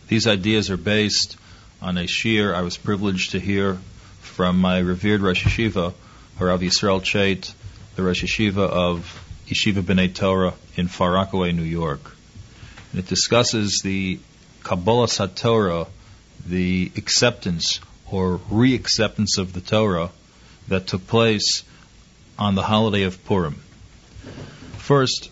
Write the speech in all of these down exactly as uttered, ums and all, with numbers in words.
These ideas are based on a shiur I was privileged to hear from my revered Rosh Yeshiva, Harav Yisrael Chait, the Rosh Yeshiva of Yeshiva B'nai Torah in Far Rockaway, New York. And it discusses the Kabbalah HaTorah, the acceptance or re-acceptance of the Torah that took place on the holiday of Purim. First,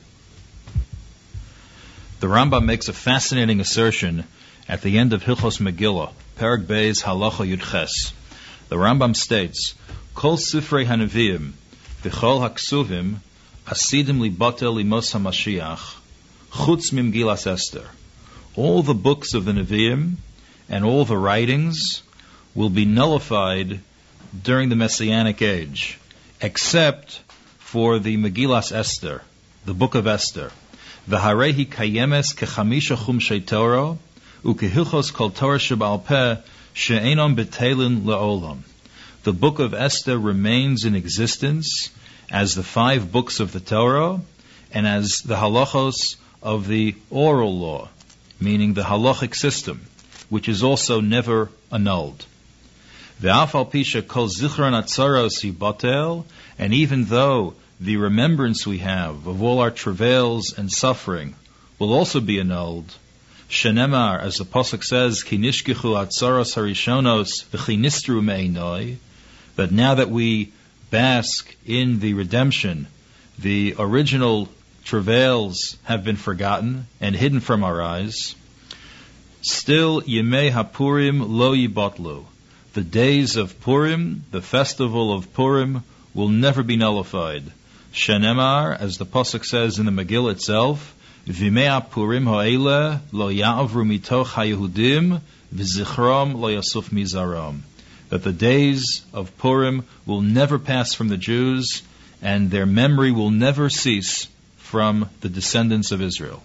the Rambam makes a fascinating assertion at the end of Hilchos Megillah, Perek Beis Halacha Yudches. The Rambam states, Kol Sifrei Hanavim, V'chol HaKsuvim, Asidim Libatel Limos HaMashiach, Chutz Mimgilas Esther. All the books of the Nevi'im and all the writings will be nullified during the Messianic age, except for the Megillas Esther, the book of Esther. V'harehi kayemes kechamisha chumshei Torah, ukehilchos kol Torah sheba'al peh, she'enon betelin le'olam. The book of Esther remains in existence as the five books of the Torah and as the halachos of the oral law, meaning the halachic system, which is also never annulled. Ve'afal pisha kol zichron atzaros yibatel, and even though the remembrance we have of all our travails and suffering will also be annulled, shenemar, as the pasuk says, ki nishkichu atzaros harishonos v'chi nistru me'inoi, that now that we bask in the redemption, the original travails have been forgotten and hidden from our eyes. Still, Yemei HaPurim lo yibatlu. The days of Purim, the festival of Purim, will never be nullified. Shenemar, as the pasuk says in the Megillah itself, V'mei HaPurim ha'ele lo ya'avru mitoch ha'Yehudim v'zichram lo yasuf mizaram. That the days of Purim will never pass from the Jews, and their memory will never cease from the descendants of Israel.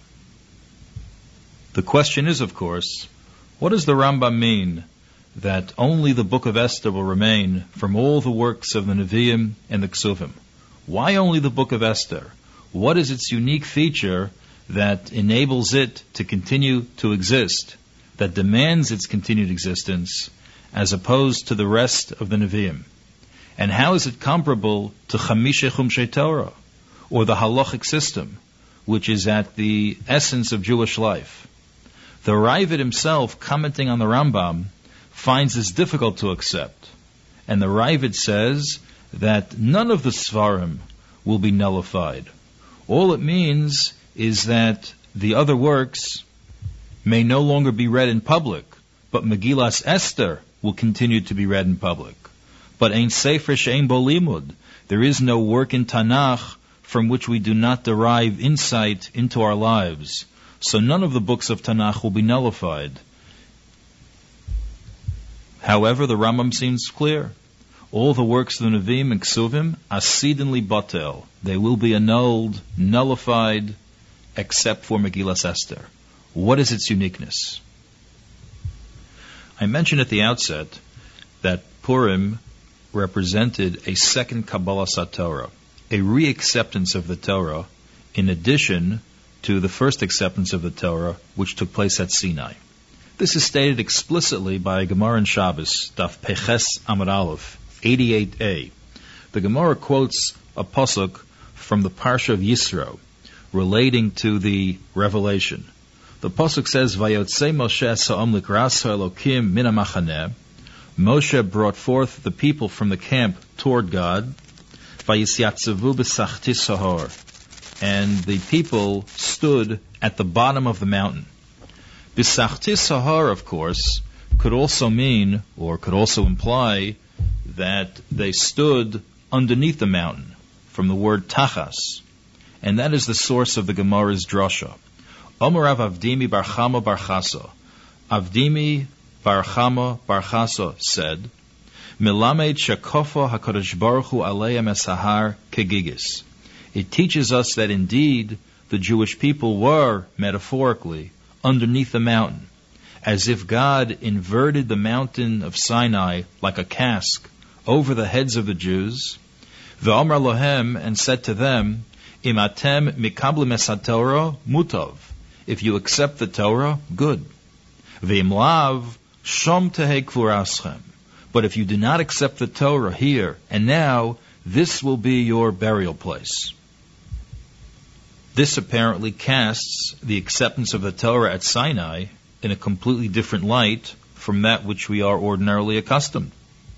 The question is, of course, what does the Rambam mean that only the book of Esther will remain from all the works of the Nevi'im and the Ksuvim? Why only the book of Esther? What is its unique feature that enables it to continue to exist, that demands its continued existence, as opposed to the rest of the Nevi'im? And how is it comparable to Chamisha Chumshei Torah, or the halachic system, which is at the essence of Jewish life? The Raavad himself, commenting on the Rambam, finds this difficult to accept. And the Raavad says that none of the Svarim will be nullified. All it means is that the other works may no longer be read in public, but Megillas Esther will continue to be read in public. But Ein Sefer She'ein Bo Limud, there is no work in Tanakh from which we do not derive insight into our lives. So none of the books of Tanakh will be nullified. However, the Rambam seems clear. All the works of the Nevi'im and Ksuvim, asidin li batel, they will be annulled, nullified, except for Megillas Esther. What is its uniqueness? I mentioned at the outset that Purim represented a second Kabbalah HaTorah, a re-acceptance of the Torah, in addition to the first acceptance of the Torah, which took place at Sinai. This is stated explicitly by Gemara in Shabbos, Daf Peches Amud Aleph, eighty-eight a. The Gemara quotes a pasuk from the Parsha of Yisro, relating to the revelation. The pasuk says, "Vayotzei Moshe sa'om likraso Elokim min ha'machaneh." Moshe brought forth the people from the camp toward God. Vayisyatzvu b'sachti sahor, and the people stood at the bottom of the mountain. B'sachti sahar, of course, could also mean, or could also imply, that they stood underneath the mountain, from the word tachas. And that is the source of the Gemara's drasha. Omar Rav Avdimi bar Chama bar Chasa. Avdimi bar Chama bar Chasa said, Milamed shekofa HaKadosh Baruch Hu aleim esahar kegigis. It teaches us that indeed the Jewish people were, metaphorically, underneath the mountain, as if God inverted the mountain of Sinai like a cask over the heads of the Jews. V'amar lohem, and said to them, Im atem mikablim es haTorah mutov. If you accept the Torah, good. V'im lav, shom tehei kvuraschem. But if you do not accept the Torah here and now, this will be your burial place. This apparently casts the acceptance of the Torah at Sinai in a completely different light from that which we are ordinarily accustomed.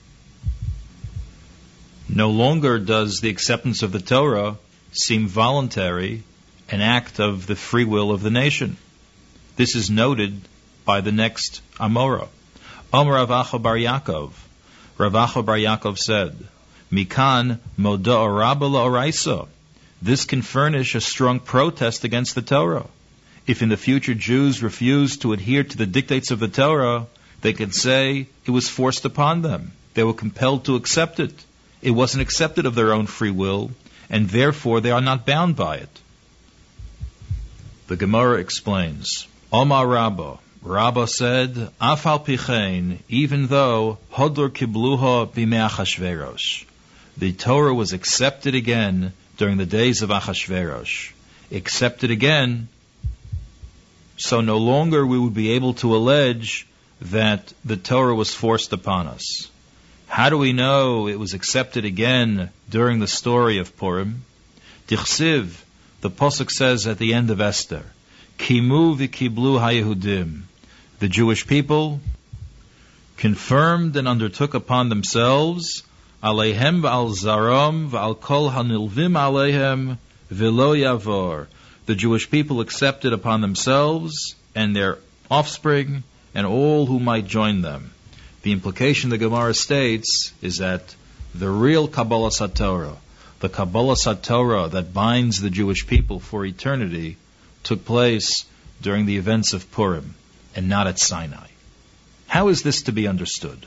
No longer does the acceptance of the Torah seem voluntary, an act of the free will of the nation. This is noted by the next Amora. Amar Rav Acha bar Yaakov. Rav Acha bar Yaakov said, Mikan moda rabba la'oraisa. This can furnish a strong protest against the Torah. If in the future Jews refuse to adhere to the dictates of the Torah, they can say it was forced upon them. They were compelled to accept it. It wasn't accepted of their own free will, and therefore they are not bound by it. The Gemara explains, Omar Rabba, Rabba said, Afal pichein, even though Hodor kibluha b'mei Achashverosh, the Torah was accepted again during the days of Achashverosh. Accepted again, so no longer we would be able to allege that the Torah was forced upon us. How do we know it was accepted again during the story of Purim? Tichsiv, the Pasuk says at the end of Esther, Kimu v'kiblu haYehudim. The Jewish people confirmed and undertook upon themselves Aleihem v'al zarom v'al kol hanilvim aleihem v'lo yavor. The Jewish people accepted upon themselves and their offspring and all who might join them. The implication the Gemara states is that the real Kabbalah Satorah, the Kabbalah Satorah that binds the Jewish people for eternity, took place during the events of Purim and not at Sinai. How is this to be understood?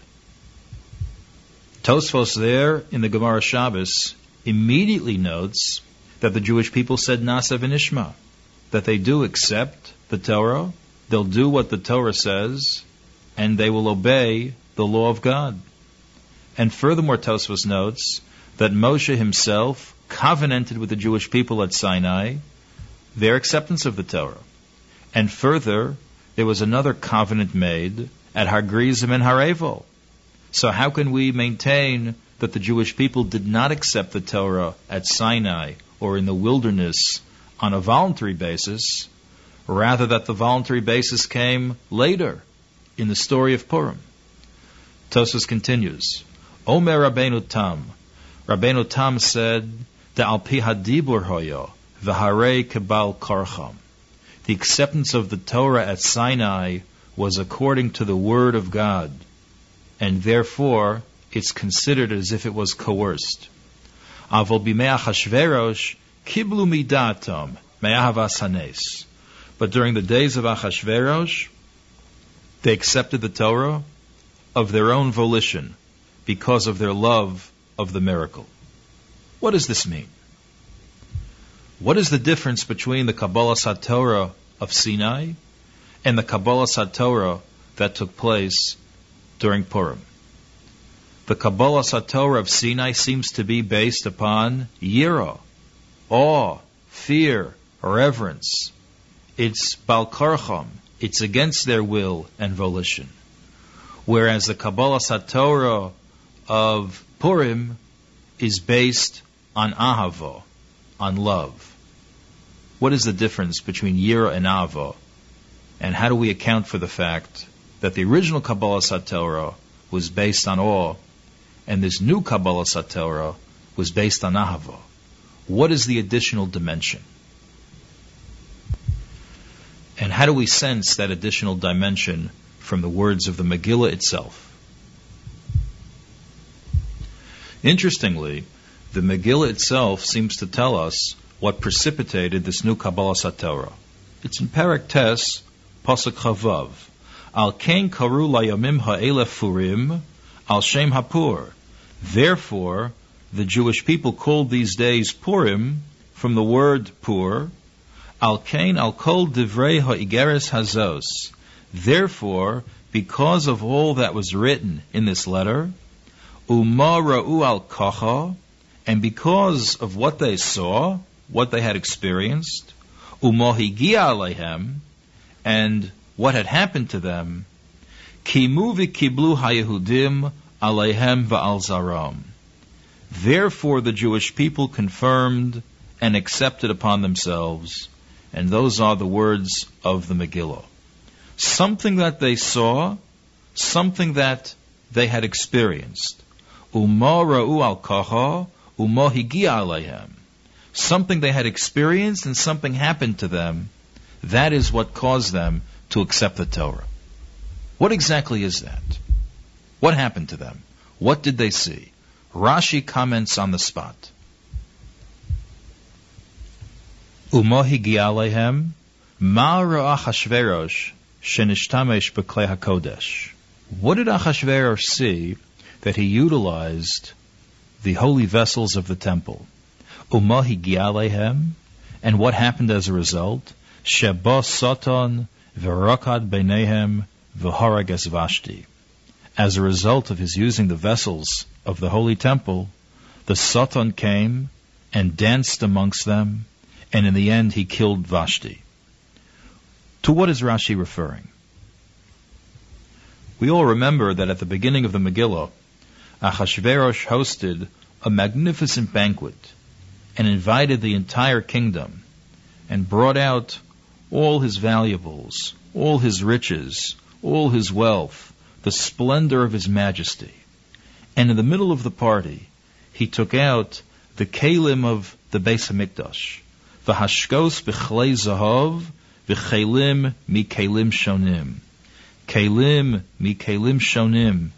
Tosfos there in the Gemara Shabbos immediately notes that the Jewish people said Nasa v'nishma, that they do accept the Torah, they'll do what the Torah says, and they will obey the law of God. And furthermore, Tosfos notes that Moshe himself covenanted with the Jewish people at Sinai their acceptance of the Torah. And further, there was another covenant made at Har Gerizim and Har Eival. So how can we maintain that the Jewish people did not accept the Torah at Sinai or in the wilderness on a voluntary basis, rather that the voluntary basis came later in the story of Purim? Tosfos continues, Omer Rabbeinu Tam. Rabbeinu Tam said, De'al pi hadibur hoyo, v'harei kebal karcham. The acceptance of the Torah at Sinai was according to the word of God, and therefore it's considered as if it was coerced. Avol b'mei Achashverosh kiblu midatom me'ahavas hanes. But during the days of Achashverosh, they accepted the Torah of their own volition because of their love of the miracle. What does this mean? What is the difference between the Kabbalah Satorah of Sinai and the Kabbalah Satorah that took place during Purim? The Kabbalah Satorah of Sinai seems to be based upon yira, awe, fear, reverence. It's bal karcham. It's against their will and volition. Whereas the Kabbalah Satorah of Purim is based on ahava, on love. What is the difference between yira and ahava? And how do we account for the fact that the original Kabbalah Satorah was based on awe, and this new Kabbalah Satorah was based on ahava? What is the additional dimension? And how do we sense that additional dimension from the words of the Megillah itself? Interestingly, the Megillah itself seems to tell us what precipitated this new Kabbalah Satorah. It's in Perek Tes, Pasuk Chavav. Al kein karu layamim ha'elef furim, al shem hapur. Therefore, the Jewish people called these days Purim from the word pur. Al kein al kol divrei ha'igeres hazos. Therefore, because of all that was written in this letter, Uma ra'u al kacha, and because of what they saw, what they had experienced, Uma higia aleihem, and what had happened to them, Kimu v'kiblu haYehudim aleihem va'al zaram. Therefore the Jewish people confirmed and accepted upon themselves, and those are the words of the Megillah. Something that they saw, something that they had experienced. Uma ra'u al kacha, uma higia aleihem. Something they had experienced and something happened to them. That is what caused them to accept the Torah. What exactly is that? What happened to them? What did they see? Rashi comments on the spot. Uma higia aleihem, ma ra'a Achashverosh shenishtamesh b'klei hakodesh. What did Achashverosh see that he utilized the holy vessels of the temple? Uma higia aleihem, and what happened as a result? Sheba Satan v'rakad beinehem v'harag es Vashti. As a result of his using the vessels of the holy temple, the Satan came and danced amongst them, and in the end he killed Vashti. To what is Rashi referring? We all remember that at the beginning of the Megillah, Achashverosh hosted a magnificent banquet and invited the entire kingdom and brought out all his valuables, all his riches, all his wealth, the splendor of his majesty. And in the middle of the party, he took out the kelim of the Beis HaMikdash, v'hashkos b'chlei zahav, v'chelim mi kelim shonim. Kelim mi kelim shonim.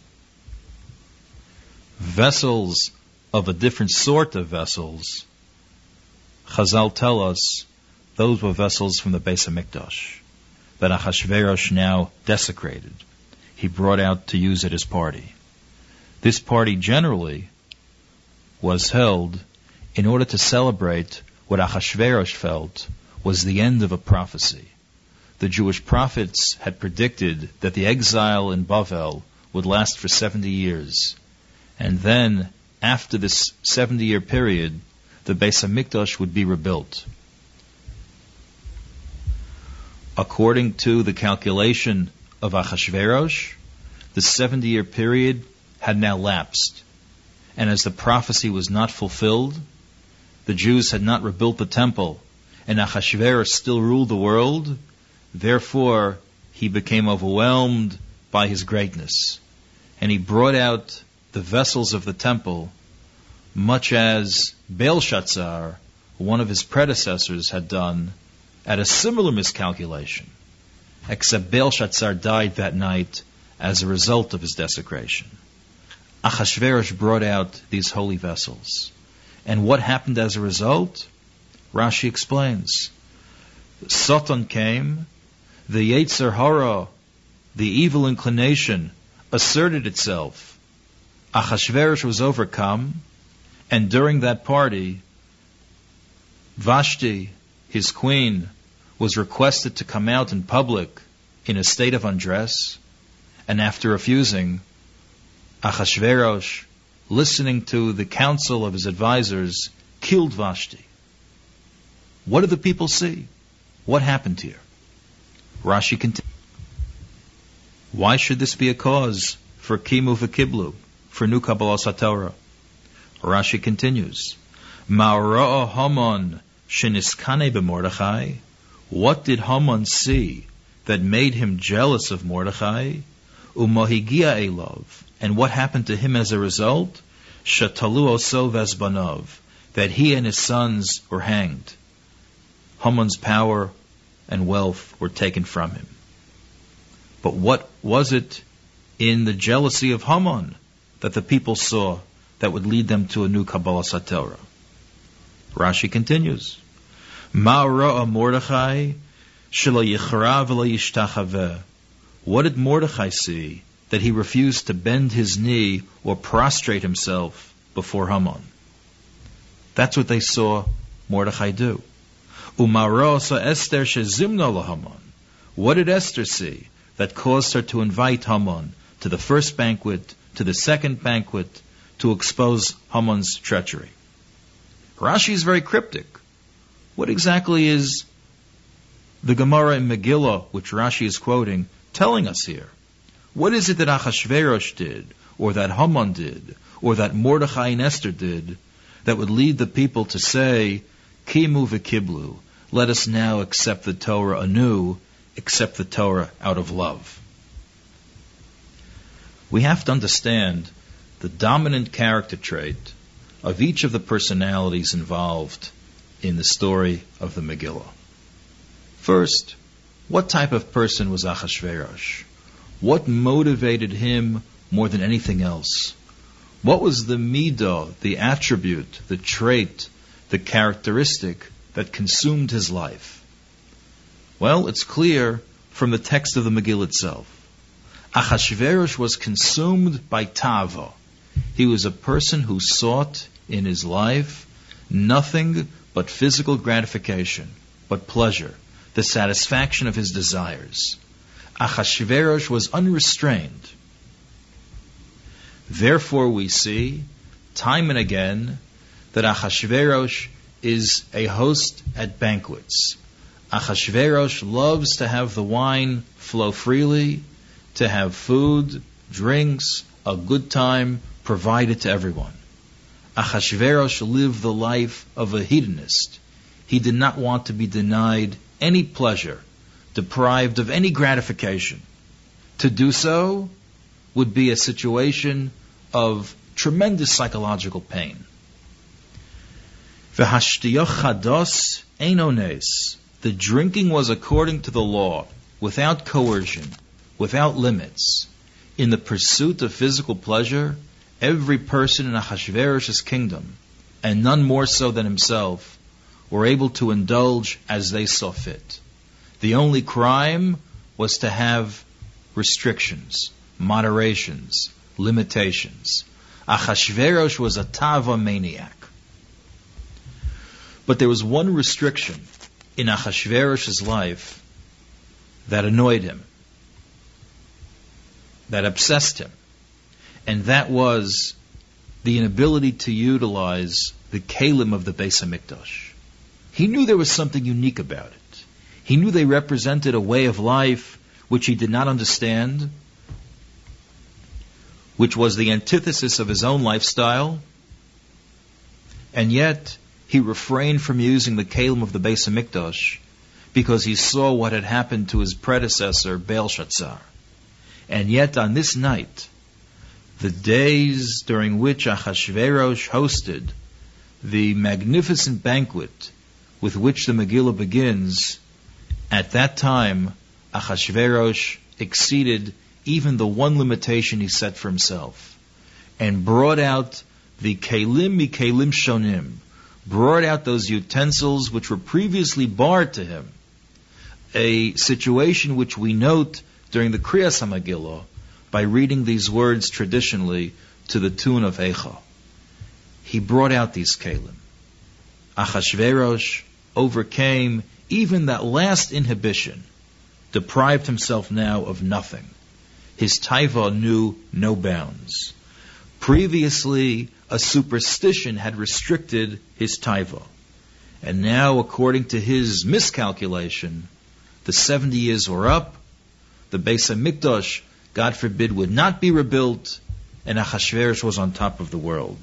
Vessels of a different sort of vessels. Chazal tell us those were vessels from the Beis HaMikdash that Achashverosh now desecrated. He brought out to use at his party. This party generally was held in order to celebrate what Achashverosh felt was the end of a prophecy. The Jewish prophets had predicted that the exile in Bavel would last for seventy years. And then, after this seventy-year period, the Beis HaMikdash would be rebuilt. According to the calculation of Achashverosh, the seventy-year period had now lapsed. And as the prophecy was not fulfilled, the Jews had not rebuilt the temple, and Achashverosh still ruled the world. Therefore, he became overwhelmed by his greatness. And he brought out the vessels of the temple, much as Belshazzar, one of his predecessors, had done at a similar miscalculation. Except Belshazzar died that night as a result of his desecration. Achashverosh brought out these holy vessels. And what happened as a result? Rashi explains. Satan came, the Yetzer Hara, the evil inclination, asserted itself. Achashverosh was overcome, and during that party, Vashti, his queen, was requested to come out in public in a state of undress, and after refusing, Achashverosh, listening to the counsel of his advisors, killed Vashti. What did the people see? What happened here? Rashi continues. Why should this be a cause for Kimu v'Kiblu, for new Kabbalah Satorah? Rashi continues. Ma'ra'a Haman sheniskane b'Mordechai. What did Haman see that made him jealous of Mordechai? Umahigia elov. And what happened to him as a result? Shatalu oso v'ezbanav. That he and his sons were hanged. Haman's power and wealth were taken from him. But what was it in the jealousy of Haman that the people saw that would lead them to a new Kabbalah Satorah? Rashi continues. Ma ra'a Mordechai shelo yichra v'lo yishtachaveh. What did Mordechai see that he refused to bend his knee or prostrate himself before Haman? That's what they saw Mordechai do. Umarasa Esther shezimna laHaman. What did Esther see that caused her to invite Haman to the first banquet, to the second banquet, to expose Haman's treachery? Rashi is very cryptic. What exactly is the Gemara in Megillah, which Rashi is quoting, telling us here? What is it that Achashverosh did, or that Haman did, or that Mordechai and Esther did, that would lead the people to say, Kimu v'kiblu, let us now accept the Torah anew, accept the Torah out of love? We have to understand the dominant character trait of each of the personalities involved in the story of the Megillah. First, what type of person was Achashverosh? What motivated him more than anything else? What was the midah, the attribute, the trait, the characteristic that consumed his life? Well, it's clear from the text of the Megillah itself. Achashverosh was consumed by tava. He was a person who sought in his life nothing but physical gratification, but pleasure, the satisfaction of his desires. Achashverosh was unrestrained. Therefore we see, time and again, that Achashverosh is a host at banquets. Achashverosh loves to have the wine flow freely, to have food, drinks, a good time provided to everyone. Achashverosh lived the life of a hedonist. He did not want to be denied any pleasure, deprived of any gratification. To do so would be a situation of tremendous psychological pain. V'hashtiyach chados ein ones. The drinking was according to the law, without coercion, without limits. In the pursuit of physical pleasure, every person in Achashverosh's kingdom, and none more so than himself, were able to indulge as they saw fit. The only crime was to have restrictions, moderations, limitations. Achashverosh was a tava maniac. But there was one restriction in Achashverosh's life that annoyed him, that obsessed him, and that was the inability to utilize the kelim of the Beis HaMikdash. He knew there was something unique about it. He knew they represented a way of life which he did not understand, which was the antithesis of his own lifestyle, and yet he refrained from using the kelim of the Beis HaMikdash because he saw what had happened to his predecessor, Belshazzar. And yet on this night, the days during which Achashverosh hosted the magnificent banquet with which the Megillah begins, at that time, Achashverosh exceeded even the one limitation he set for himself, and brought out the kelim mi kelim shonim, brought out those utensils which were previously barred to him, a situation which we note during the Kriyas HaMegillah by reading these words traditionally to the tune of Eicha. He brought out these kelim. Achashverosh overcame even that last inhibition, deprived himself now of nothing. His taiva knew no bounds. Previously, a superstition had restricted his taiva. And now, according to his miscalculation, the seventy years were up, the Beis HaMikdash, God forbid, would not be rebuilt, and Achashverosh was on top of the world.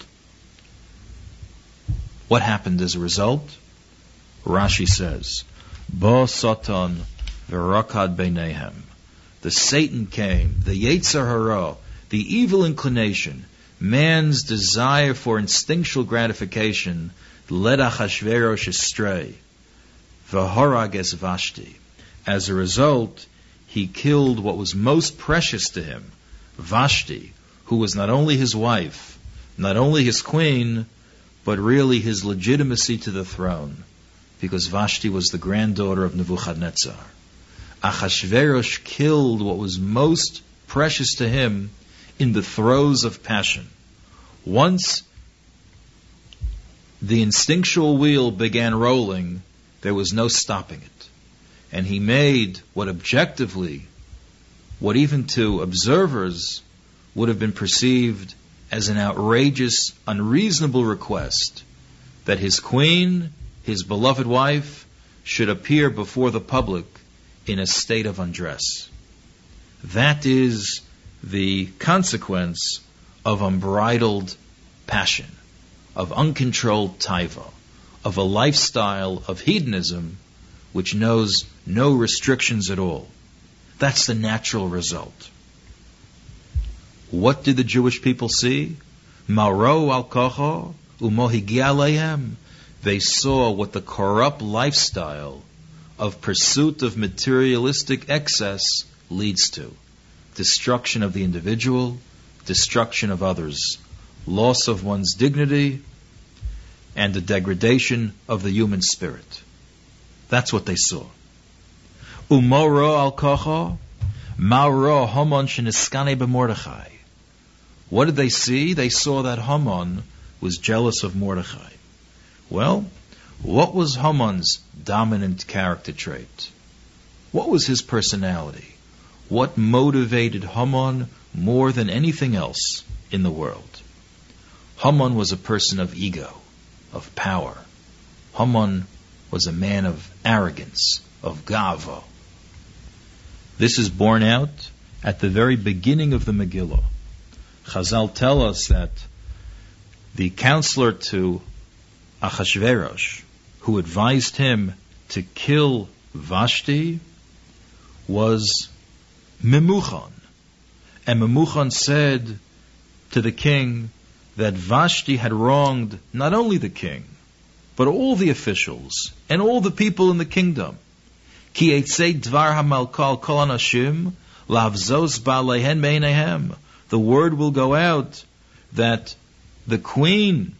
What happened as a result? Rashi says, Bo Satan v'rakad beinehem. The Satan came, the Yetzer Hara, the evil inclination, man's desire for instinctual gratification, led Achashverosh astray. V'harag es Vashti. As a result, he killed what was most precious to him, Vashti, who was not only his wife, not only his queen, but really his legitimacy to the throne, because Vashti was the granddaughter of Nebuchadnezzar. Achashverosh killed what was most precious to him in the throes of passion. Once the instinctual wheel began rolling, there was no stopping it. And he made what objectively, what even to observers would have been perceived as an outrageous, unreasonable request, that his queen, his beloved wife, should appear before the public in a state of undress. That is the consequence of unbridled passion, of uncontrolled taiva, of a lifestyle of hedonism which knows no restrictions at all. That's the natural result. What did the Jewish people see? Maro al kocho umohigi aleihem. They saw what the corrupt lifestyle of pursuit of materialistic excess leads to. Destruction of the individual, destruction of others, loss of one's dignity, and the degradation of the human spirit. That's what they saw. Umoro al kocho, mauro Haman sheniskane b'Mordechai. What did they see? They saw that Haman was jealous of Mordechai. Well, what was Haman's dominant character trait? What was his personality? What motivated Haman more than anything else in the world? Haman was a person of ego, of power. Haman was a man of arrogance, of gava. This is borne out at the very beginning of the Megillah. Chazal tell us that the counselor to Achashverosh, who advised him to kill Vashti, was Memuchan. And Memuchan said to the king that Vashti had wronged not only the king, but all the officials and all the people in the kingdom. Ki eitzei dvar hamalkal kol anashim lavzos ba'alehen meinehem. The word will go out that the queen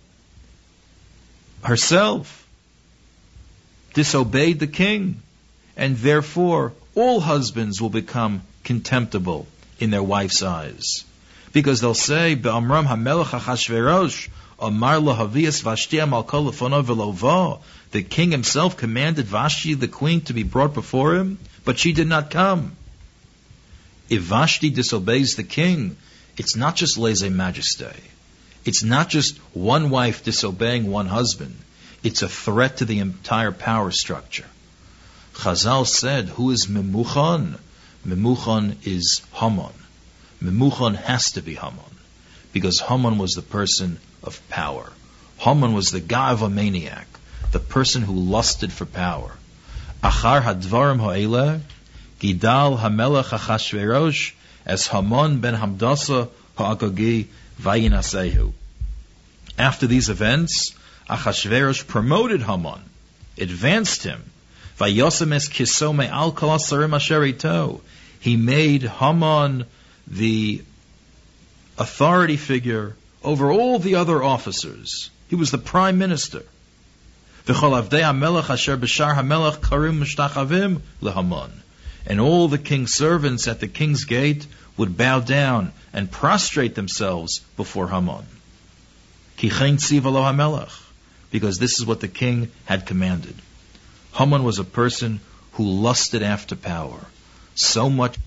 herself disobeyed the king, and therefore all husbands will become contemptible in their wife's eyes. Because they'll say, Be'amram hamelech Achashverosh, Amar lahavias Vashti amalkal lefonav v'lo. The king himself commanded Vashti, the queen, to be brought before him, but she did not come. If Vashti disobeys the king, it's not just lèse-majesté. It's not just one wife disobeying one husband. It's a threat to the entire power structure. Chazal said, who is Memuchan? Memuchan is Haman. Memuchan has to be Haman, because Haman was the person of power. Haman was the gava maniac, the person who lusted for power. Achar hadvarim ha'eleh, Gidal hamelech Achashverosh, as Haman ben Hamdasa ha'agagi vayinasehu. After these events, Achashverosh promoted Haman, advanced him. Vayosem es kiso me'al kol hasarim asher ito. He made Haman the authority figure over all the other officers. He was the prime minister. V'chol avdei hamelech asher b'shar hamelech karim mishtachavim leHaman. And all the king's servants at the king's gate would bow down and prostrate themselves before Haman. Ki chen tziva lo hamelech. Because this is what the king had commanded. Haman was a person who lusted after power. So much.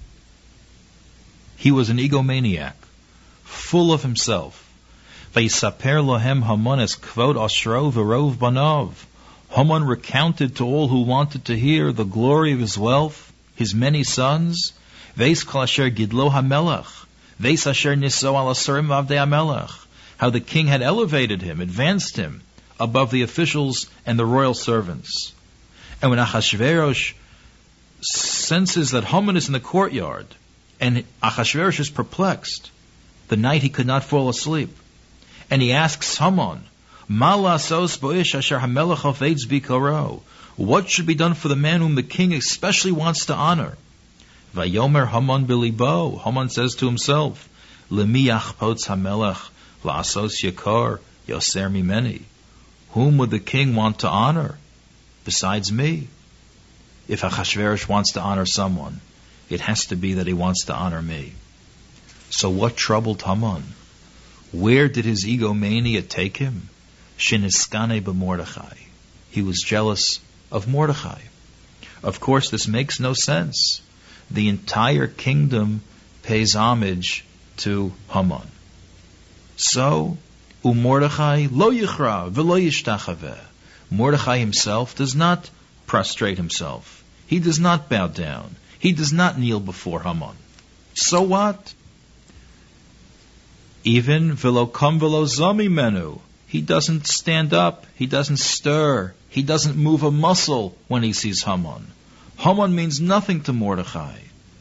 He was an egomaniac, full of himself. Vayisaper lohem Haman es kvod ashro v'rov banav. Haman recounted to all who wanted to hear the glory of his wealth, his many sons. Veis kol asher gidlo hamelech. Veis asher niso al asarim v'avdei hamelech. How the king had elevated him, advanced him above the officials and the royal servants. And when Achashverosh senses that Haman is in the courtyard, and Achashverosh is perplexed, the night he could not fall asleep, and he asks Haman, Ma la'asos bo'ish asher hamelech hafetz bikaro. What should be done for the man whom the king especially wants to honor? Vayomer Haman bilibo. Haman says to himself, Lemi yachpotz hamelech la'asos yakar yoser mimeni. Whom would the king want to honor besides me? If Achashverosh wants to honor someone, it has to be that he wants to honor me. So what troubled Haman? Where did his egomania take him? Sheniskane b'Mordechai. He was jealous of Mordechai. Of course, this makes no sense. The entire kingdom pays homage to Haman. So, u'Mordechai lo yichra v'lo yishtachaveh. Mordechai himself does not prostrate himself. He does not bow down. He does not kneel before Haman. So what? Even velo kam velo zami menu. He doesn't stand up. He doesn't stir. He doesn't move a muscle when he sees Haman. Haman means nothing to Mordechai.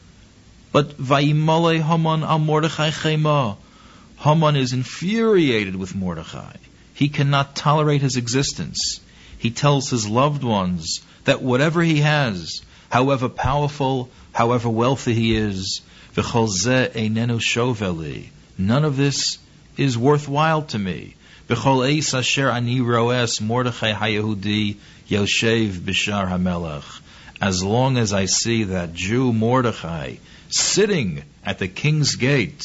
But vayimale Haman al Mordechai chema. Haman is infuriated with Mordechai. He cannot tolerate his existence. He tells his loved ones that whatever he has, however powerful, however wealthy he is, v'chol zeh einenu shoveli. None of this is worthwhile to me. B'chol eis asher ani roes Mordechai HaYehudi Yoshev Bishar HaMelech. As long as I see that Jew Mordechai sitting at the king's gate,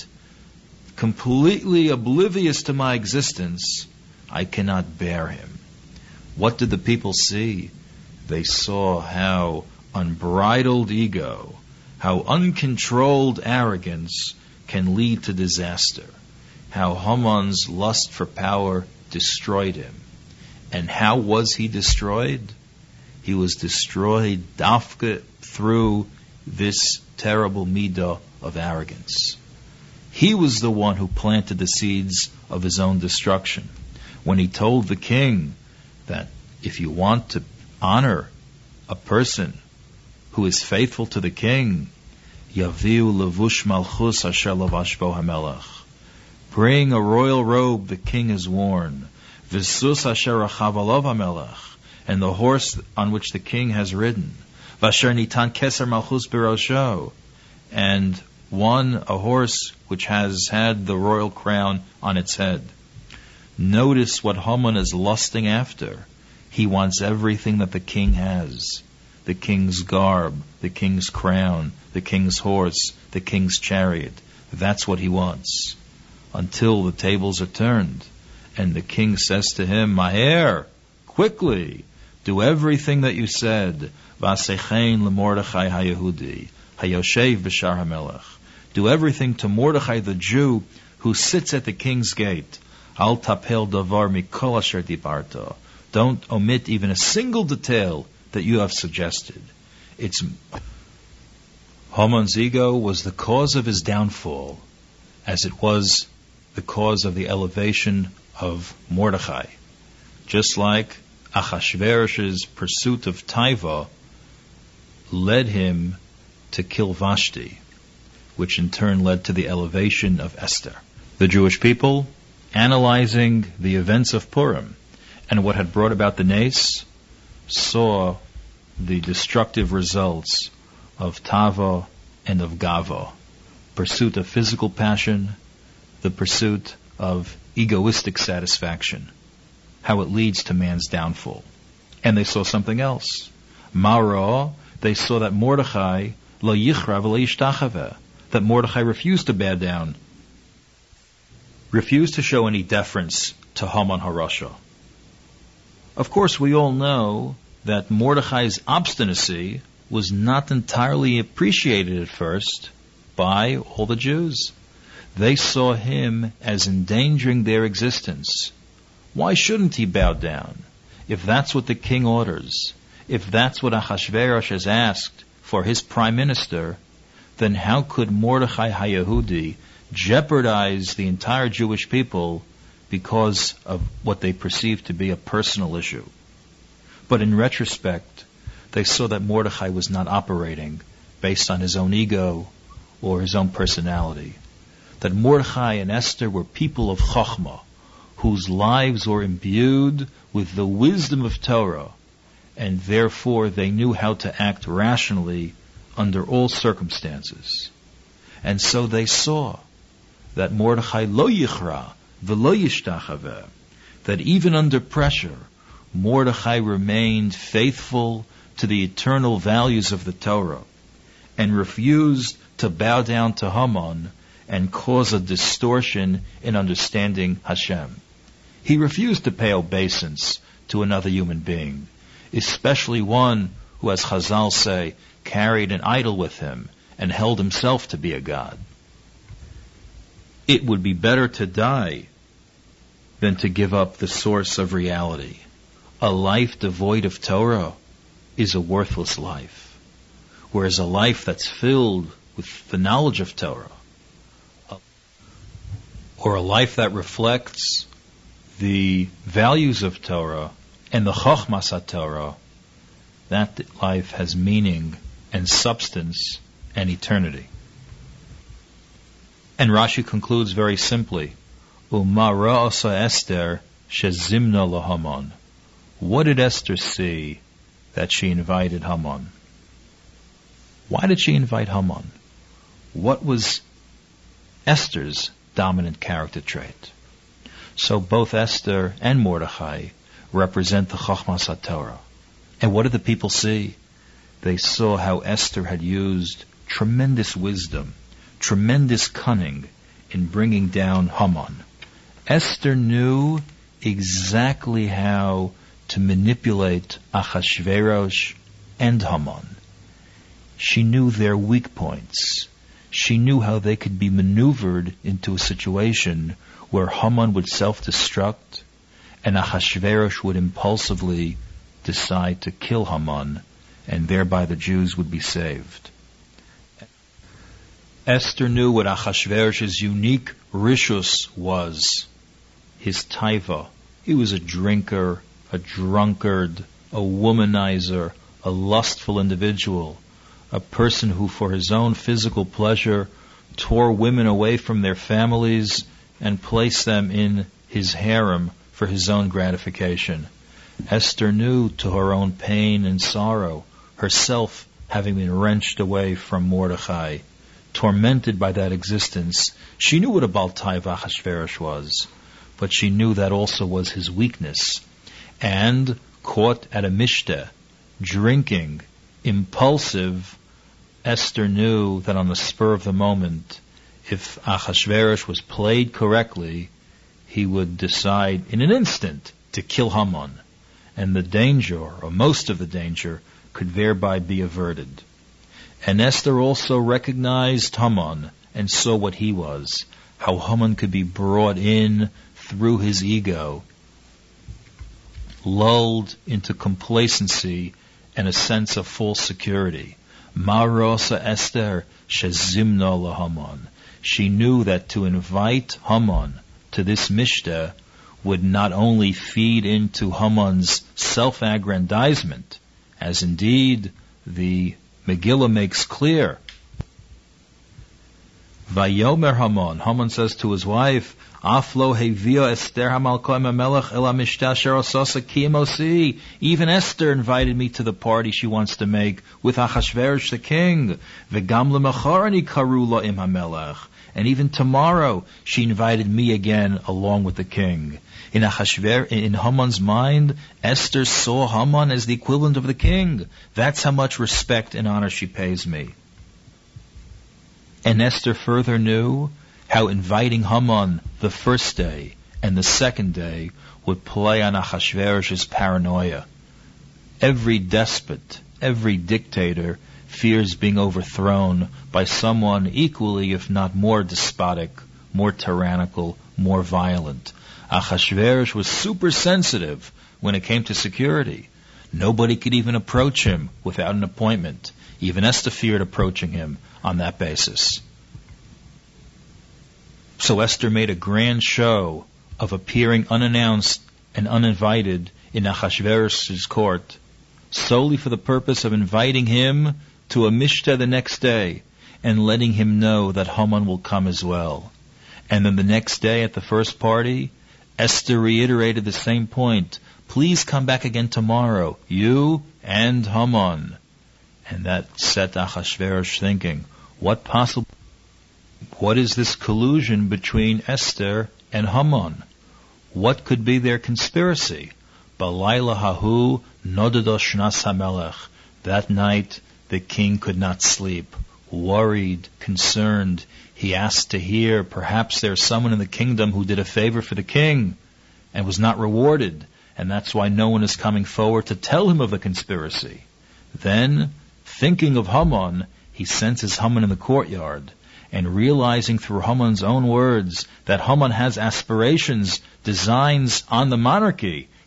completely oblivious to my existence, I cannot bear him. What did the people see? They saw how unbridled ego, how uncontrolled arrogance can lead to disaster. How Haman's lust for power destroyed him. And how was he destroyed? He was destroyed dafka through this terrible midah of arrogance. He was the one who planted the seeds of his own destruction. When he told the king that if you want to honor a person who is faithful to the king, Yaviu levush malchus asher lavash bo hamelech. Bring a royal robe the king has worn. V'sus asher rachav alav hamelech. And the horse on which the king has ridden. V'asher nitan keser malchus birosho. And one, a horse which has had the royal crown on its head. Notice what Haman is lusting after. He wants everything that the king has. The king's garb, the king's crown, the king's horse, the king's chariot. That's what he wants. Until the tables are turned. And the king says to him, Maher, quickly, do everything that you said. V'asechein leMordechai HaYehudi, HaYoshev B'shar HaMelech. Do everything to Mordechai the Jew who sits at the king's gate. Al tapel davar mikol asher dibarta. Don't omit even a single detail that you have suggested. It's Haman's ego was the cause of his downfall, as it was the cause of the elevation of Mordechai. Just like Achashverosh's pursuit of Taiva led him to kill Vashti, which in turn led to the elevation of Esther. The Jewish people, analyzing the events of Purim and what had brought about the nace, saw the destructive results of Tava and of Gava, pursuit of physical passion, the pursuit of egoistic satisfaction, how it leads to man's downfall. And they saw something else. Mara, they saw that Mordechai, lo yichra v'lo yishtachave, that Mordechai refused to bow down, refused to show any deference to Haman HaRasha. Of course, we all know that Mordechai's obstinacy was not entirely appreciated at first by all the Jews. They saw him as endangering their existence. Why shouldn't he bow down? If that's what the king orders, if that's what Achashverosh has asked for his prime minister, then how could Mordechai HaYehudi jeopardize the entire Jewish people because of what they perceived to be a personal issue? But in retrospect, they saw that Mordechai was not operating based on his own ego or his own personality. That Mordechai and Esther were people of Chochmah, whose lives were imbued with the wisdom of Torah, and therefore they knew how to act rationally under all circumstances. And so they saw that Mordechai lo yichra v'lo yishtachaveh, that even under pressure, Mordechai remained faithful to the eternal values of the Torah and refused to bow down to Haman and cause a distortion in understanding Hashem. He refused to pay obeisance to another human being, especially one who, as Chazal say, carried an idol with him and held himself to be a god. It would be better to die than to give up the source of reality. A life devoid of Torah is a worthless life. Whereas a life that's filled with the knowledge of Torah, or a life that reflects the values of Torah and the Chochmas HaTorah, that life has meaning and substance and eternity. And Rashi concludes very simply, Uma ra'asa Esther shezimna laHaman. What did Esther see that she invited Haman? Why did she invite Haman? What was Esther's dominant character trait? So both Esther and Mordechai represent the Chochmas HaTorah. And what did the people see? They saw how Esther had used tremendous wisdom, tremendous cunning in bringing down Haman. Esther knew exactly how to manipulate Achashverosh and Haman. She knew their weak points. She knew how they could be maneuvered into a situation where Haman would self-destruct and Achashverosh would impulsively decide to kill Haman, and thereby the Jews would be saved. Esther knew what Achashverosh's unique rishus was, his taiva. He was a drinker, a drunkard, a womanizer, a lustful individual, a person who for his own physical pleasure tore women away from their families and placed them in his harem for his own gratification. Esther knew to her own pain and sorrow, herself having been wrenched away from Mordechai, tormented by that existence. She knew what a Baal Taiva Achashverosh was, but she knew that also was his weakness. And caught at a mishteh, drinking, impulsive, Esther knew that on the spur of the moment, if Achashverosh was played correctly, he would decide in an instant to kill Haman, and the danger, or most of the danger, could thereby be averted. And Esther also recognized Haman and saw what he was, how Haman could be brought in through his ego, lulled into complacency and a sense of false security. Marosa Esther shezimna laHaman. She knew that to invite Haman to this mishteh would not only feed into Haman's self-aggrandizement, as indeed the Megillah makes clear. Vayomer Haman, Haman says to his wife, Aflo hevia Esther hamalkoim hamelech ela mishteh asher osasa ki emosi. Even Esther invited me to the party she wants to make with Achashverosh the king. V'gam lemachar karu lo im hamelech. And even tomorrow she invited me again along with the king. In Achashver, in Haman's mind, Esther saw Haman as the equivalent of the king. That's how much respect and honor she pays me. And Esther further knew how inviting Haman the first day and the second day would play on Achashverosh's paranoia. Every despot, every dictator fears being overthrown by someone equally, if not more despotic, more tyrannical, more violent. Achashverosh was super sensitive when it came to security. Nobody could even approach him without an appointment. Even Esther feared approaching him on that basis. So Esther made a grand show of appearing unannounced and uninvited in Achashverosh's court, solely for the purpose of inviting him to a mishteh the next day and letting him know that Haman will come as well. And then the next day at the first party, Esther reiterated the same point. Please come back again tomorrow, you and Haman. And that set Achashverosh thinking, what possible, what is this collusion between Esther and Haman? What could be their conspiracy? Balayla hahu nodado shnas hamelech. That night, the king could not sleep. Worried, concerned, he asked to hear, perhaps there's someone in the kingdom who did a favor for the king and was not rewarded, and that's why no one is coming forward to tell him of the conspiracy. Then, thinking of Haman, he senses Haman in the courtyard, and realizing through Haman's own words that Haman has aspirations, designs on the monarchy,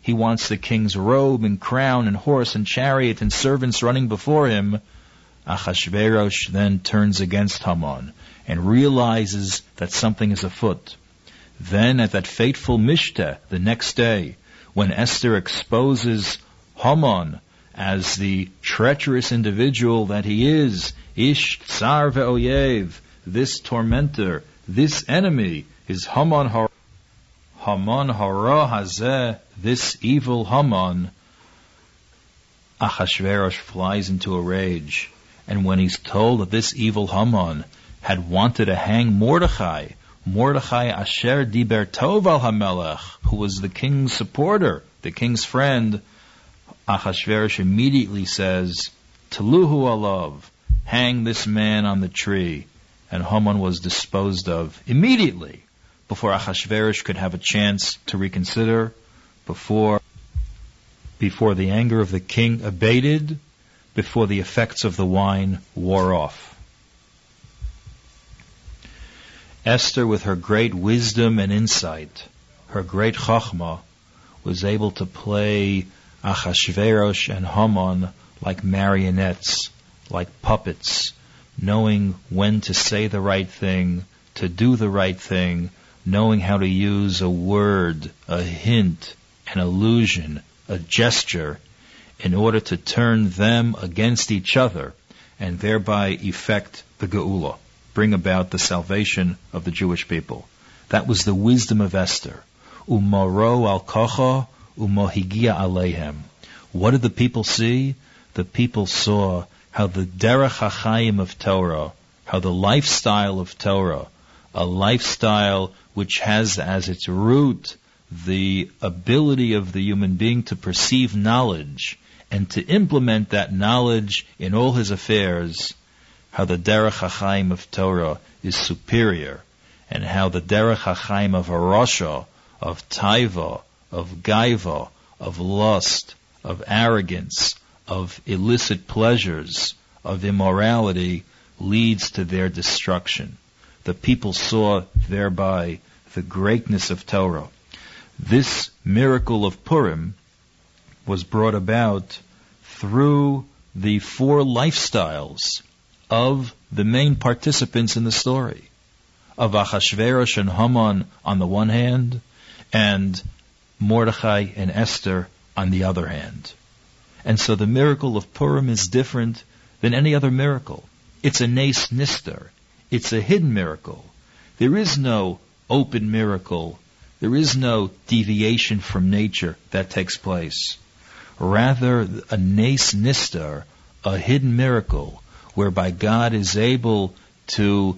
He wants the king's robe and crown and horse and chariot and servants running before him. Achashverosh then turns against Haman and realizes that something is afoot. Then at that fateful Mishteh, the next day, when Esther exposes Haman as the treacherous individual that he is, Ish Tsar Ve'oyev, this tormentor, this enemy, is Haman Har Haman Hara Hazeh, this evil Haman, Achashverosh flies into a rage. And when he's told that this evil Haman had wanted to hang Mordechai, Mordechai Asher Diber Tov al HaMelech, who was the king's supporter, the king's friend, Achashverosh immediately says, Teluhu alav, hang this man on the tree. And Haman was disposed of immediately, before Achashverosh could have a chance to reconsider, before, before the anger of the king abated, before the effects of the wine wore off. Esther, with her great wisdom and insight, her great chachma, was able to play Achashverosh and Haman like marionettes, like puppets, knowing when to say the right thing, to do the right thing, knowing how to use a word, a hint, an allusion, a gesture, in order to turn them against each other and thereby effect the Geula, bring about the salvation of the Jewish people. That was the wisdom of Esther. Umaro al kocha umohigia aleihem. What did the people see? The people saw how the derech hachayim of Torah, how the lifestyle of Torah, a lifestyle which has as its root the ability of the human being to perceive knowledge and to implement that knowledge in all his affairs, how the derech hachayim of Torah is superior, and how the derech hachayim of Harasha, of taiva, of gaiva, of lust, of arrogance, of illicit pleasures, of immorality, leads to their destruction. The people saw thereby the greatness of Torah. This miracle of Purim was brought about through the four lifestyles of the main participants in the story, of Achashverosh and Haman on the one hand, and Mordechai and Esther on the other hand. And so the miracle of Purim is different than any other miracle. It's a nes nister. It's a hidden miracle. There is no open miracle. There is no deviation from nature that takes place. Rather, a nes nister, a hidden miracle, whereby God is able to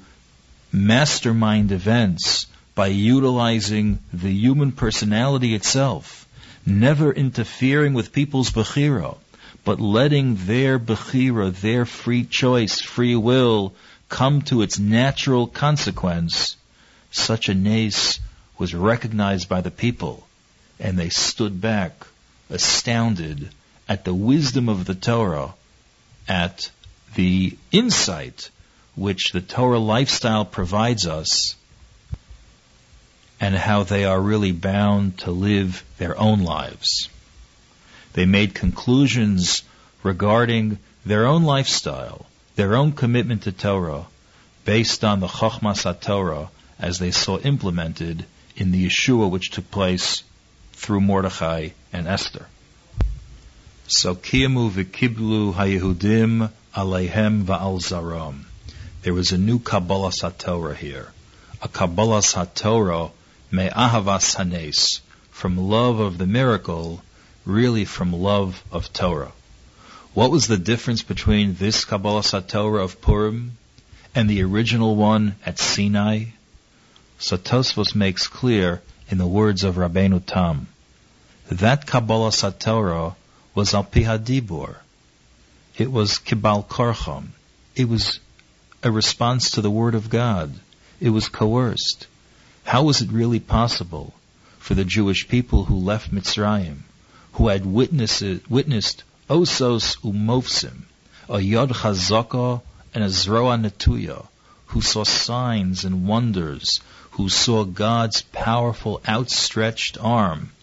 mastermind events by utilizing the human personality itself, never interfering with people's bechira, but letting their bechira, their free choice, free will, come to its natural consequence. Such a nes was recognized by the people, and they stood back, astounded at the wisdom of the Torah, at the insight which the Torah lifestyle provides us, and how they are really bound to live their own lives. They made conclusions regarding their own lifestyle, their own commitment to Torah, based on the Chochmas HaTorah as they saw implemented in the Yeshua which took place through Mordechai and Esther. So Kiyamu v'kiblu haYehudim aleihem va'al zaram. There was a new Kabbalah HaTorah here, a Kabbalah HaTorah me'ahavas hanes, from love of the miracle, really from love of Torah. What was the difference between this Kabbalah HaTorah of Purim and the original one at Sinai? So Tosfos makes clear in the words of Rabbeinu Tam, that Kabbalah HaTorah was al pi hadibur. It was kibal korcham. It was a response to the Word of God. It was coerced. How was it really possible for the Jewish people who left Mitzrayim, who had witnessed, witnessed osos umofsim, a yod chazaka and a zroa netuya, who saw signs and wonders, who saw God's powerful outstretched arm,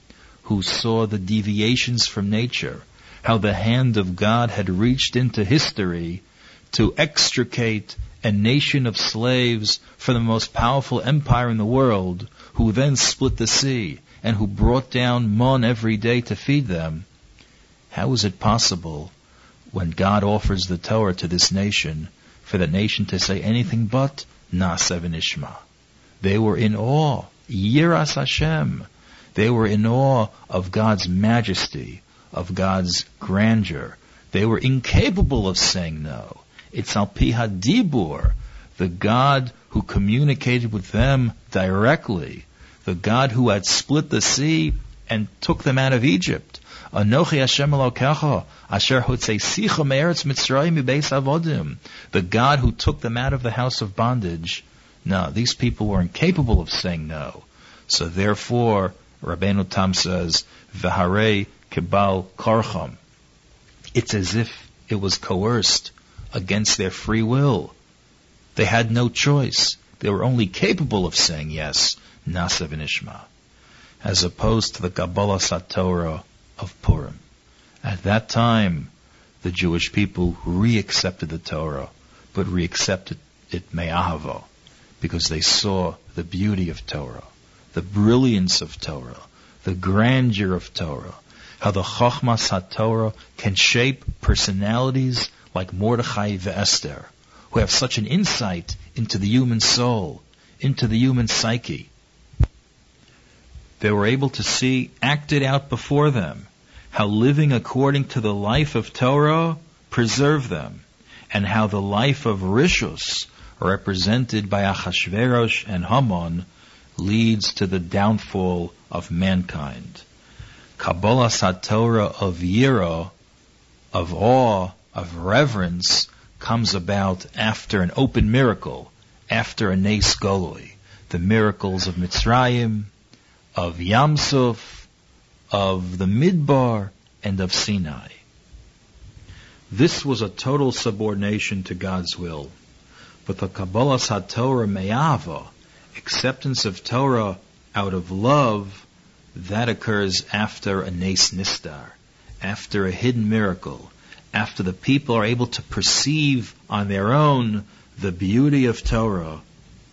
who saw the deviations from nature, how the hand of God had reached into history to extricate a nation of slaves from the most powerful empire in the world, who then split the sea and who brought down mon every day to feed them. How is it possible, when God offers the Torah to this nation, for the nation to say anything but Na'aseh v'nishma? They were in awe. Yiras Hashem. They were in awe of God's majesty, of God's grandeur. They were incapable of saying no. It's al pi hadibur, the God who communicated with them directly, the God who had split the sea and took them out of Egypt. Anochi Hashem Elokecha, asher hotzeisicha me'eretz Mitzrayim mibeis avodim, the God who took them out of the house of bondage. No, these people were incapable of saying no. So therefore, Rabbeinu Tam says, V'harei kibal karcham. It's as if it was coerced against their free will. They had no choice. They were only capable of saying yes, Na'aseh v'nishma, as opposed to the Kabbalah Satorah of Purim. At that time, the Jewish people re-accepted the Torah, but re-accepted it me'ahava, because they saw the beauty of Torah, the brilliance of Torah, the grandeur of Torah, how the Chochmas HaTorah can shape personalities like Mordechai ve'Esther, who have such an insight into the human soul, into the human psyche. They were able to see acted out before them how living according to the life of Torah preserved them, and how the life of Rishus, represented by Achashverosh and Haman, leads to the downfall of mankind. Kabbalah Satorah of Yira, of awe, of reverence, comes about after an open miracle, after a Nes Goloi, the miracles of Mitzrayim, of Yamsuf, of the Midbar, and of Sinai. This was a total subordination to God's will. But the Kabbalah Satorah Me'ava, acceptance of Torah out of love, that occurs after a Nes Nistar, after a hidden miracle, after the people are able to perceive on their own the beauty of Torah,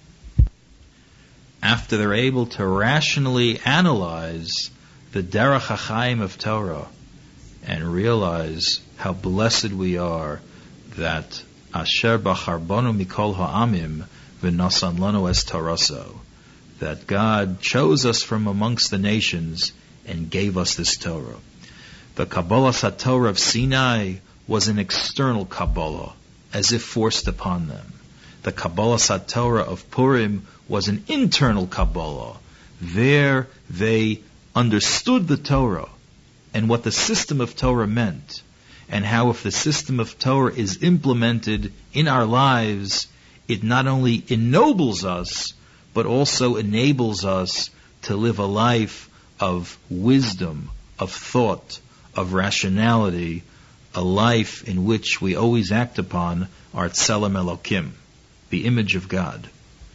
after they're able to rationally analyze the Derech HaChaim of Torah and realize how blessed we are that Asher Bacharbonu Mikol Ha'amim V'Nasan Lanu Es Taraso, that God chose us from amongst the nations and gave us this Torah. The Kabbalah Satorah of Sinai was an external Kabbalah, as if forced upon them. The Kabbalah Satorah of Purim was an internal Kabbalah. There they understood the Torah and what the system of Torah meant, and how if the system of Torah is implemented in our lives, it not only ennobles us, but also enables us to live a life of wisdom, of thought, of rationality, a life in which we always act upon our Tselem Elokim, the image of God.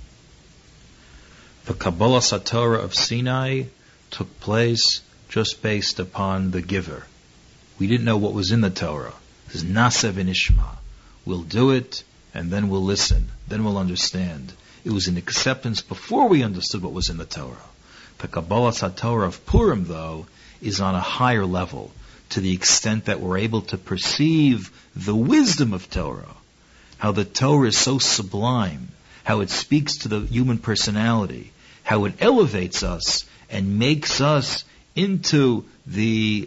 The Kabbalah Satorah of Sinai took place just based upon the giver. We didn't know what was in the Torah. It was Na'aseh v'nishma. We'll do it, and then we'll listen. Then we'll understand. It was an acceptance before we understood what was in the Torah. The Kabbalah Satorah of Purim, though, is on a higher level, to the extent that we're able to perceive the wisdom of Torah, how the Torah is so sublime, how it speaks to the human personality, how it elevates us and makes us into the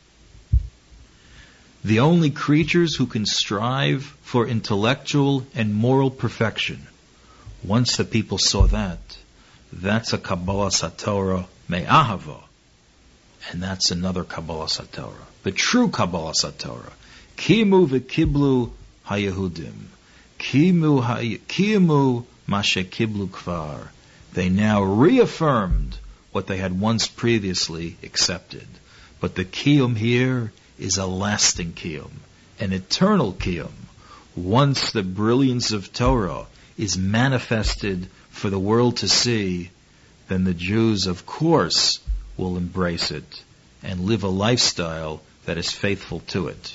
the only creatures who can strive for intellectual and moral perfection. Once the people saw that, that's a Kabbalah Satorah Me'ahava, and that's another Kabbalah Satorah. The true Kabbalah Satorah. Kimu v'kiblu haYehudim. Kimu kimu mashe kiblu kvar. They now reaffirmed what they had once previously accepted. But the kiyum here is a lasting kiyum, an eternal kiyum. Once the brilliance of Torah is manifested for the world to see, then the Jews, of course, will embrace it and live a lifestyle that is faithful to it.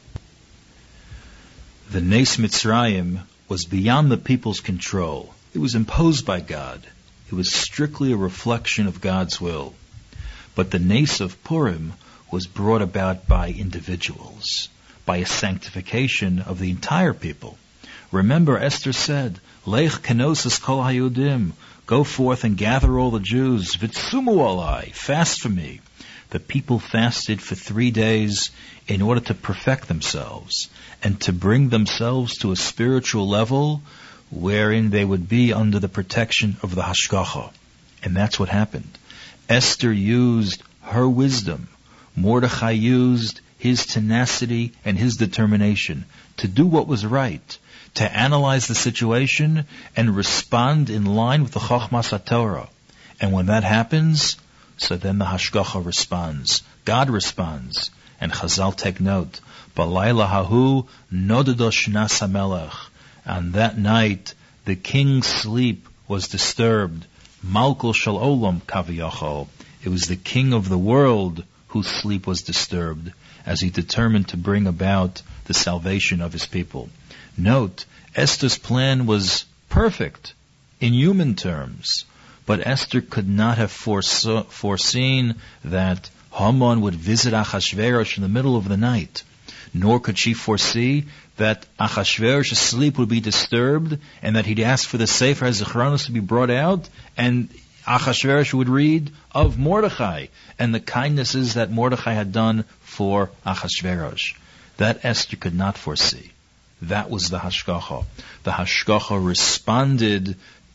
The Nes Mitzrayim was beyond the people's control. It was imposed by God. It was strictly a reflection of God's will. But the Nes of Purim was brought about by individuals, by a sanctification of the entire people. Remember, Esther said, Lech kenosis kol hayudim, go forth and gather all the Jews, vitsumu alai, fast for me. The people fasted for three days in order to perfect themselves and to bring themselves to a spiritual level wherein they would be under the protection of the Hashgacha. And that's what happened. Esther used her wisdom. Mordechai used his tenacity and his determination to do what was right, to analyze the situation and respond in line with the Chochmas HaTorah. And when that happens, so then the Hashgacha responds. God responds. And Chazal take note. Balayla hahu nodado shnas hamelech. On that night, the king's sleep was disturbed. Malkul shel olam kaviyachol. It was the king of the world whose sleep was disturbed, as he determined to bring about the salvation of his people. Note, Esther's plan was perfect in human terms, but Esther could not have foresaw, foreseen that Haman would visit Achashverosh in the middle of the night, nor could she foresee that Achashverosh's sleep would be disturbed and that he'd ask for the Sefer HaZichronos to be brought out, and Achashverosh would read of Mordechai and the kindnesses that Mordechai had done for Achashverosh. That Esther could not foresee. That was the Hashgacha. The Hashgacha responded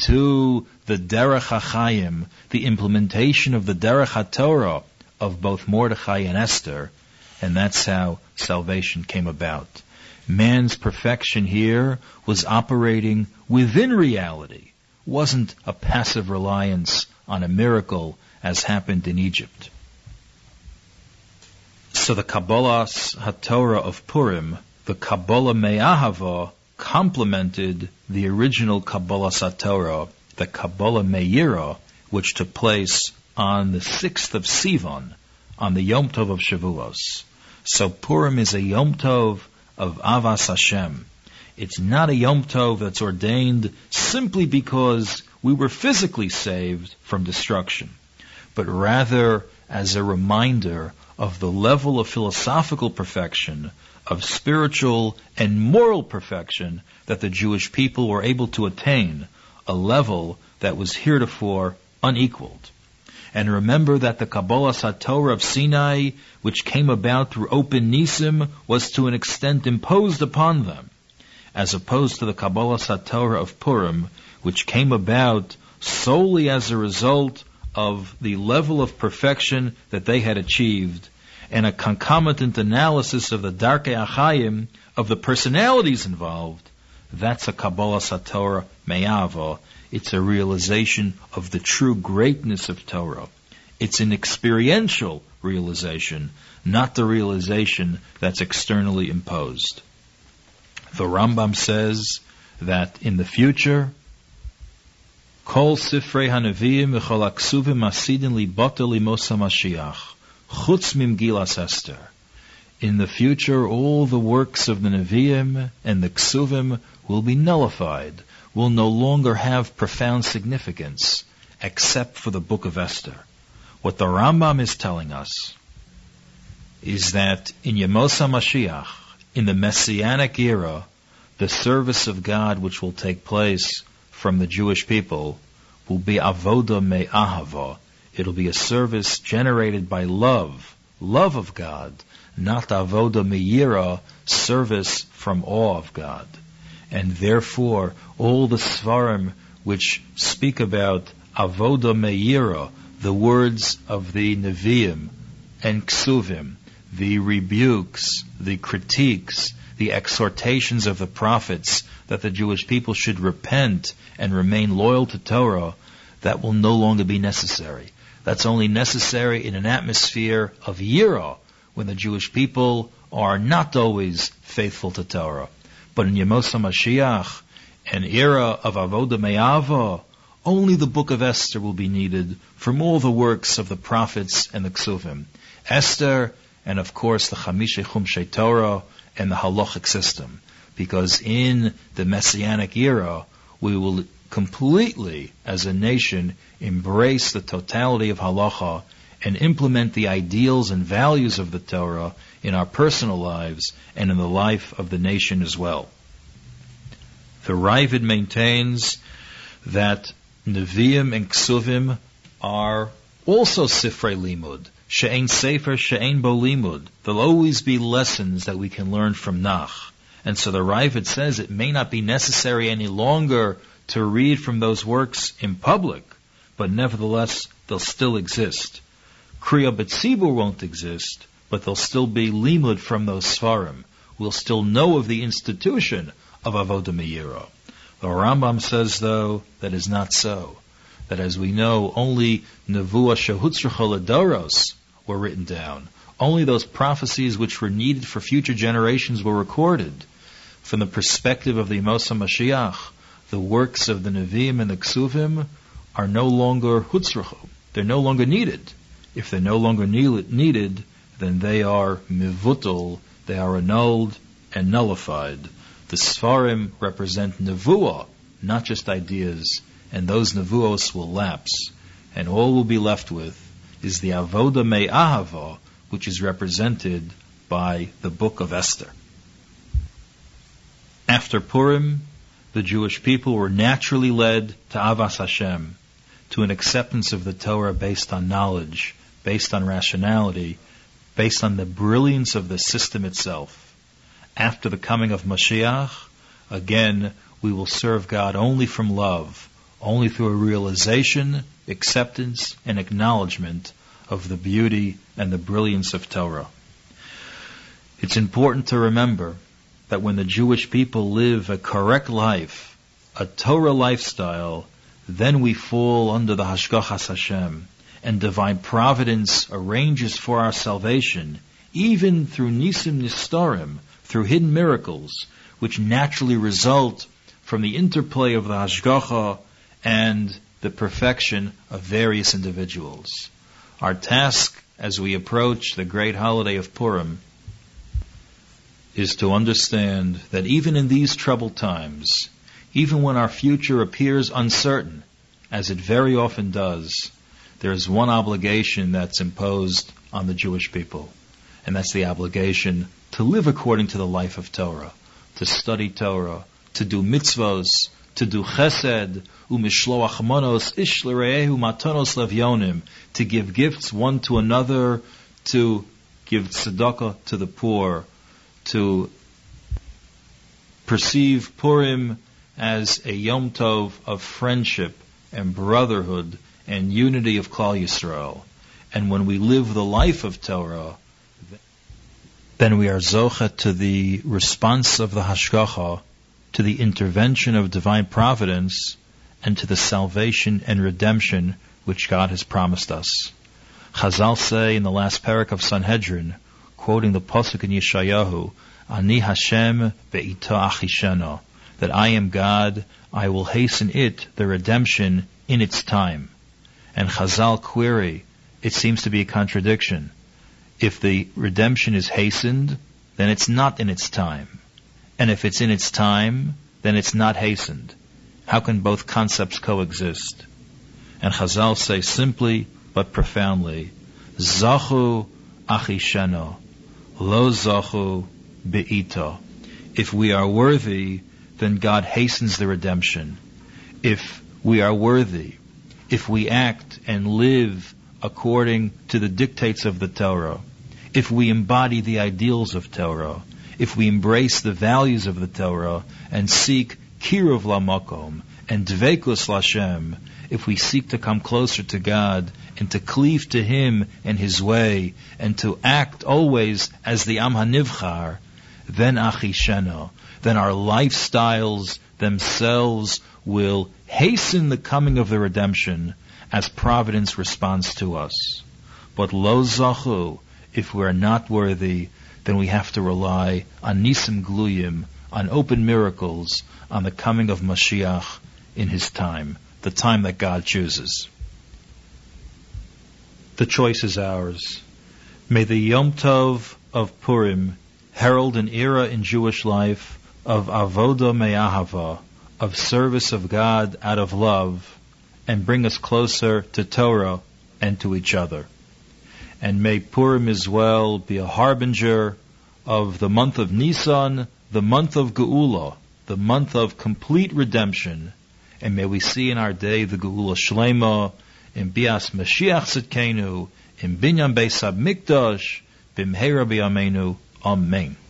to the Derech HaChaim, the implementation of the Derech HaTorah of both Mordechai and Esther, and that's how salvation came about. Man's perfection here was operating within reality, wasn't a passive reliance on a miracle as happened in Egypt. So the Kabbalah HaTorah of Purim, the Kabbalah Me'ahava, complemented the original Kabbalah HaTorah, the Kabbalah Me'ira, which took place on the sixth of Sivan, on the Yom Tov of Shavuos. So Purim is a Yom Tov of Avas Hashem. It's not a Yom Tov that's ordained simply because we were physically saved from destruction, but rather as a reminder of the level of philosophical perfection, of spiritual and moral perfection that the Jewish people were able to attain, a level that was heretofore unequaled. And remember that the Kabbalah HaTorah of Sinai, which came about through open nisim, was to an extent imposed upon them, as opposed to the Kabbalah HaTorah of Purim, which came about solely as a result of the level of perfection that they had achieved, and a concomitant analysis of the Darkei Achayim, of the personalities involved. That's a Kabbalah HaTorah Me'ava. It's a realization of the true greatness of Torah. It's an experiential realization, not the realization that's externally imposed. The Rambam says that in the future, Kol Sifrei Hanavim v'chol Aksuvim Asidin Libata Limosa Mashiach Chutz Mimgilas Esther. In the future, all the works of the Nevi'im and the Ksuvim will be nullified, will no longer have profound significance, except for the book of Esther. What the Rambam is telling us is that in Yemos HaMashiach, in the Messianic era, the service of God which will take place from the Jewish people will be avoda me'ahava. It'll be a service generated by love, love of God, not avoda me'yira, service from awe of God. And therefore, all the svarim which speak about avoda me'yira, the words of the Nevi'im and Ksuvim, the rebukes, the critiques, the exhortations of the prophets that the Jewish people should repent and remain loyal to Torah, that will no longer be necessary. That's only necessary in an atmosphere of yira, when the Jewish people are not always faithful to Torah. But in Yemos HaMashiach, an era of Avodah Me'ava, only the book of Esther will be needed from all the works of the prophets and the Ksuvim. Esther, and of course the Chamisha Chumshei Torah and the halachic system. Because in the Messianic era, we will completely, as a nation, embrace the totality of halacha and implement the ideals and values of the Torah in our personal lives and in the life of the nation as well. The Ravid maintains that Nevi'im and Ksuvim are also Sifrei Limud. She'ein Sefer, she'ein bo limud. There'll always be lessons that we can learn from Nach. And so the Ravid says it may not be necessary any longer to read from those works in public, but nevertheless they'll still exist. Kriya B'tzibur won't exist, but there'll still be limud from those Sfarim. We'll still know of the institution of Avodah Meira. The Rambam says, though, that is not so. That as we know, only Nevuah Shehutzrucha L'Doros were written down. Only those prophecies which were needed for future generations were recorded. From the perspective of the Yemos HaMashiach, the works of the Nevi'im and the Ksuvim are no longer Hutzrucha. They're no longer needed. If they're no longer needed, then they are mivutal, they are annulled and nullified. The Sfarim represent Nevuah, not just ideas, and those Nevuos will lapse, and all we'll be left with is the Avodah Me'ahava, which is represented by the book of Esther. After Purim, the Jewish people were naturally led to Avas Hashem, to an acceptance of the Torah based on knowledge, based on rationality, based on the brilliance of the system itself. After the coming of Mashiach, again, we will serve God only from love, only through a realization, acceptance, and acknowledgement of the beauty and the brilliance of Torah. It's important to remember that when the Jewish people live a correct life, a Torah lifestyle, then we fall under the Hashgachas Hashem, and divine providence arranges for our salvation, even through Nisim Nistarim, through hidden miracles, which naturally result from the interplay of the Hashgacha and the perfection of various individuals. Our task as we approach the great holiday of Purim is to understand that even in these troubled times, even when our future appears uncertain, as it very often does, there is one obligation that's imposed on the Jewish people, and that's the obligation to live according to the life of Torah, to study Torah, to do mitzvos, to do chesed, umishloach manos, ish l're'ehu matanos levyonim, to give gifts one to another, to give tzedakah to the poor, to perceive Purim as a Yom Tov of friendship and brotherhood and unity of Klal Yisrael. And when we live the life of Torah, then we are zocha to the response of the Hashgacha, to the intervention of divine providence, and to the salvation and redemption which God has promised us. Chazal say in the last parak of Sanhedrin, quoting the pasuk in Yeshayahu, Ani Hashem ve'ita achishena, that I am God, I will hasten it, the redemption, in its time. And Chazal query, it seems to be a contradiction. If the redemption is hastened, then it's not in its time. And if it's in its time, then it's not hastened. How can both concepts coexist? And Chazal say simply but profoundly, Zachu achisheno, lo zachu be'ita. If we are worthy, then God hastens the redemption. If we are worthy, if we act and live according to the dictates of the Torah, if we embody the ideals of Torah, if we embrace the values of the Torah and seek kiruv lamakom and dveikus lashem, if we seek to come closer to God and to cleave to Him and His way and to act always as the Am HaNivchar, then achishena, then our lifestyles themselves will hasten the coming of the redemption as providence responds to us. But lo zachu, if we are not worthy, then we have to rely on nisim gluyim, on open miracles, on the coming of Mashiach in His time. the time that God chooses. The choice is ours. May the Yom Tov of Purim herald an era in Jewish life of avoda me'ahava, of service of God out of love, and bring us closer to Torah and to each other. And may Purim as well be a harbinger of the month of Nisan, the month of Geula, the month of complete redemption. And may we see in our day the Geula Shlema, in Bias Mashiach Tzidkenu, in Binyan Beis HaMikdash, Bimheira B'Yameinu. Amen.